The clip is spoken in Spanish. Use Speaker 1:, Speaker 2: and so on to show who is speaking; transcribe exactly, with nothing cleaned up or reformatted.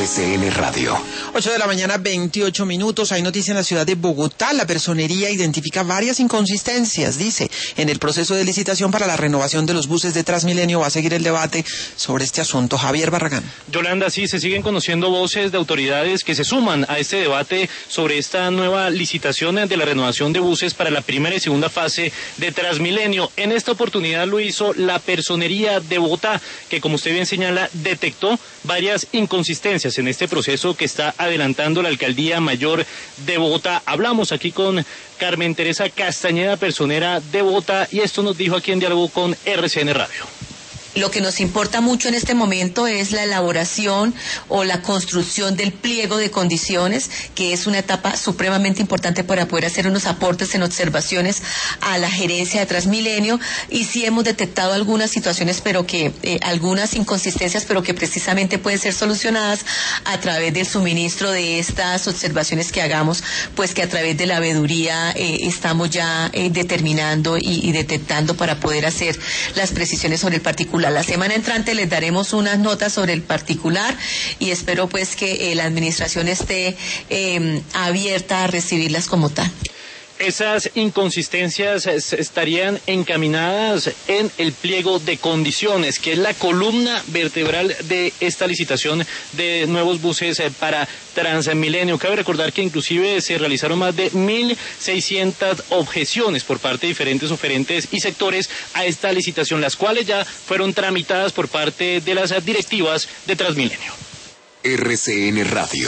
Speaker 1: R C N Radio.
Speaker 2: ocho de la mañana, veintiocho minutos. Hay noticia en la ciudad de Bogotá. La personería identifica varias inconsistencias. Dice, en el proceso de licitación para la renovación de los buses de Transmilenio va a seguir el debate sobre este asunto. Javier Barragán.
Speaker 3: Yolanda, sí, se siguen conociendo voces de autoridades que se suman a este debate sobre esta nueva licitación de la renovación de buses para la primera y segunda fase de Transmilenio. En esta oportunidad lo hizo la personería de Bogotá, que como usted bien señala, detectó varias inconsistencias en este proceso que está adelantando la Alcaldía Mayor de Bogotá. Hablamos aquí con Carmen Teresa Castañeda, personera de Bogotá, y esto nos dijo aquí en diálogo con R C N Radio.
Speaker 4: Lo que nos importa mucho en este momento es la elaboración o la construcción del pliego de condiciones, que es una etapa supremamente importante para poder hacer unos aportes en observaciones a la gerencia de Transmilenio. Y sí hemos detectado algunas situaciones, pero que eh, algunas inconsistencias, pero que precisamente pueden ser solucionadas a través del suministro de estas observaciones que hagamos, pues que a través de la veeduría eh, estamos ya eh, determinando y, y detectando para poder hacer las precisiones sobre el particular. La semana entrante les daremos unas notas sobre el particular y espero pues que eh, la administración esté eh, abierta a recibirlas como tal.
Speaker 3: Esas inconsistencias estarían encaminadas en el pliego de condiciones, que es la columna vertebral de esta licitación de nuevos buses para Transmilenio. Cabe recordar que inclusive se realizaron más de mil seiscientas objeciones por parte de diferentes oferentes y sectores a esta licitación, las cuales ya fueron tramitadas por parte de las directivas de Transmilenio.
Speaker 1: R C N Radio.